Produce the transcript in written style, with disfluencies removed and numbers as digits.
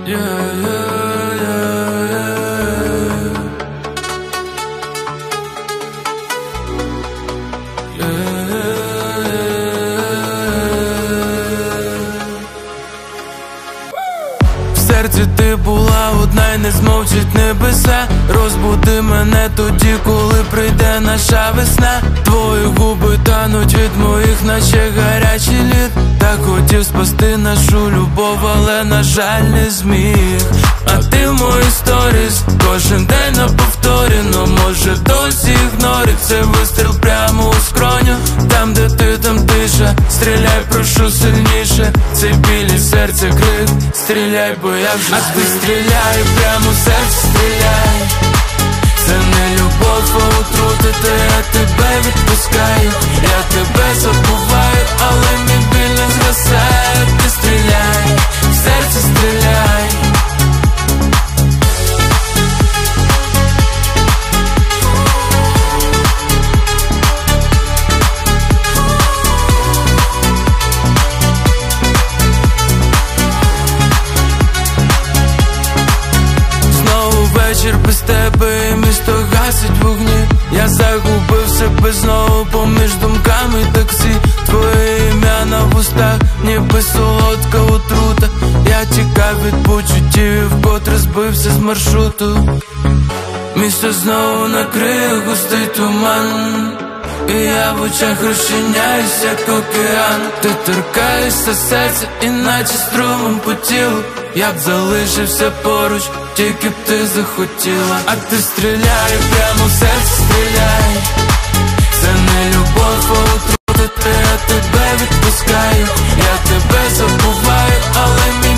В серці ти була одна й не змовчить небеса. Розбуди мене тоді, коли прийде наша весна. Твої губи тануть від моїх, наче гарячий лід. Так хотів спасти нашу любов, але на жаль не зміг. А ти в моїй сторіс кожен день на повторі. Но може досі ігнорить цей вистріл прямо у скроню. Там де ти, там тиша. Стріляй, прошу сильніше. Цей біль і серце крик. Стріляй, бо я вже а ти стріляй, прямо в серце стріляй. Це не любов, а отрута, та я тебе відпускаю. Я тебе забуваю, але мій біль не згасає. Ти стріляй, в серце стріляй. Вечір без тебе і місто гасить вогні. Я загубив себе знову поміж думками таксі. Твоє ім'я на вустах, ніби солодка отрута. Я тікав від почуттів і вкотре збився з маршруту. Місто знову накриє густий туман, і я в очах розчиняюсь, як океан. Ти торкаєшся серця, іначе струмом по тілу. Я б залишився поруч, тільки б ти захотіла. А ти стріляй, прямо в серце стріляй. Це не любов, а отрута, та я тебе відпускаю. Я тебе забуваю, але